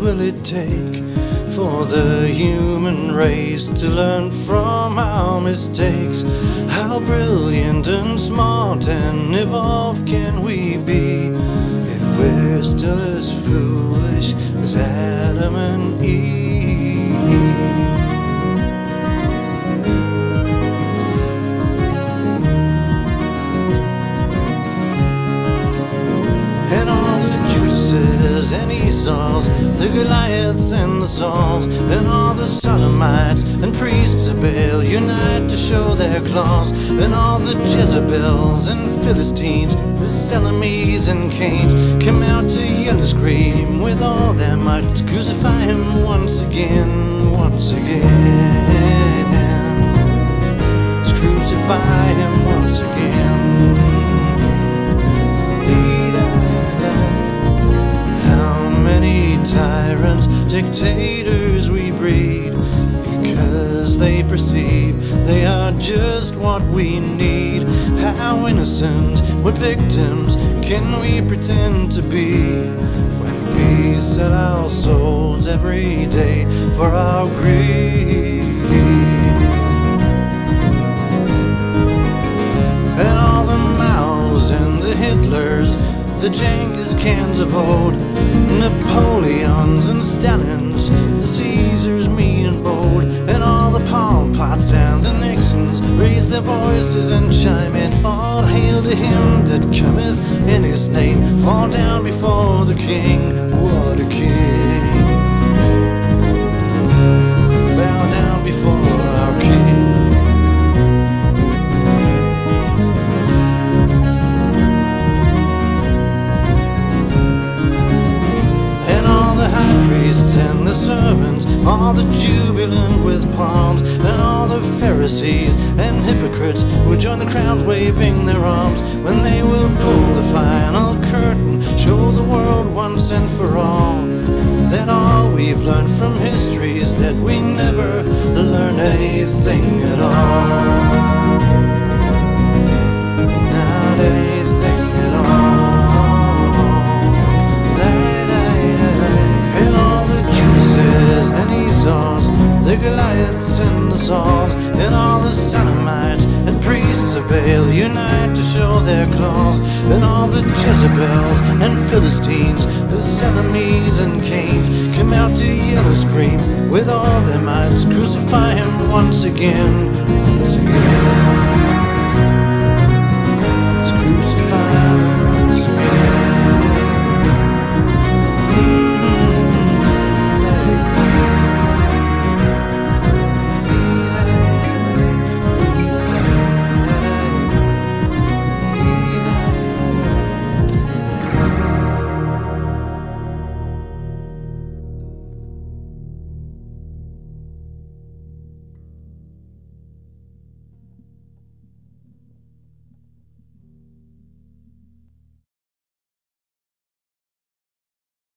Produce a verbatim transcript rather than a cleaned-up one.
will it take for the human race to learn from our mistakes? How brilliant and smart and evolved can we be if we're still as foolish as Adam and Eve? And all the Judases and Esau's, the Goliaths and the Sauls, and all the Sodomites and priests of Baal unite to show their claws. And all the Jezebels and Philistines, the Salamis and Cains, come out to yell and scream with all their might. Let's crucify him once again, once again. Let's crucify him once again. Tyrants, dictators we breed, because they perceive they are just what we need. How innocent, what victims can we pretend to be when we sell our souls every day for our greed? And all the Maos and the Hitlers, the Genghis Khans of old, Napoleons and Stalins, the Caesars mean and bold, and all the Pol Pots and the Nixons raise their voices and chime in. All hail to him that cometh in his name, fall down before the King. What a king! Bow down before our King. And the servants, all the jubilant with palms, and all the Pharisees and hypocrites will join the crowds waving their arms, when they will pull the final curtain, show the world once and for all that all we've learned from history is that we never learn anything at all. Not anything at all. The Goliaths and the Sauls, and all the Sodomites and priests of Baal unite to show their claws. And all the Jezebels and Philistines, the Salamis and Cains, come out to yell and scream with all their might. Crucify him once again, once again.